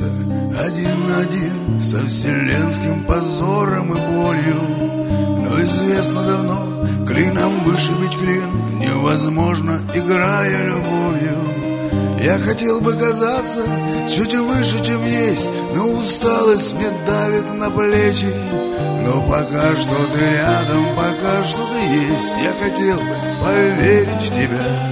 остаются один на один со вселенским позором и болью. Но известно давно, клином вышибить клин невозможно, играя любовью. Я хотел бы казаться чуть выше, чем есть, но усталость мне давит на плечи. Но пока что ты рядом, пока что ты есть, я хотел бы поверить в тебя.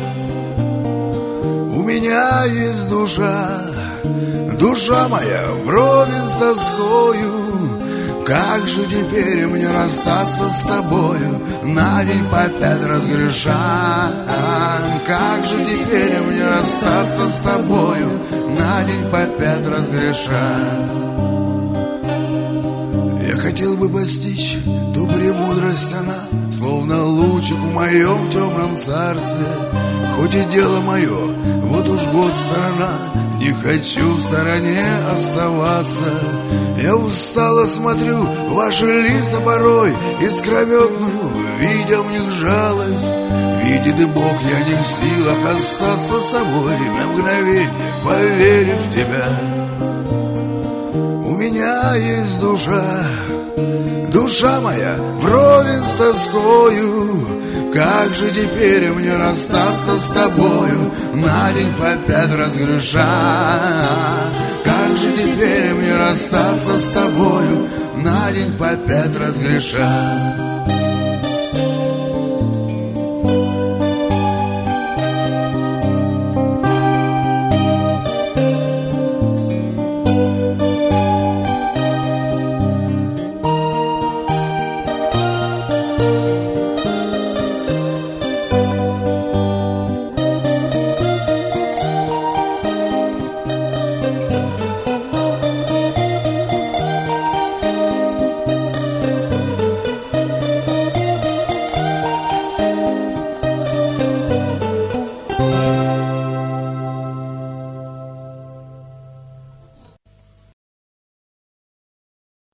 У меня есть душа, душа моя вровень с тоскою. Как же теперь мне расстаться с тобою, на день по 5 раз греша? Как же теперь мне расстаться с тобою, на день по 5 раз греша? Я хотел бы постичь ту премудрость, она словно лучик в моем темном царстве. Хоть и дело мое, вот уж год сторона, не хочу в стороне оставаться. Я устало смотрю ваши лица порой, искрометную, видя в них жалость. Видит и Бог, я не в силах остаться собой, на мгновение поверив в тебя. У меня есть душа, душа моя вровень с тоскою. Как же теперь мне расстаться с тобою, на день по 5 раз греша? Как же теперь мне расстаться с тобою, на день по 5 раз греша?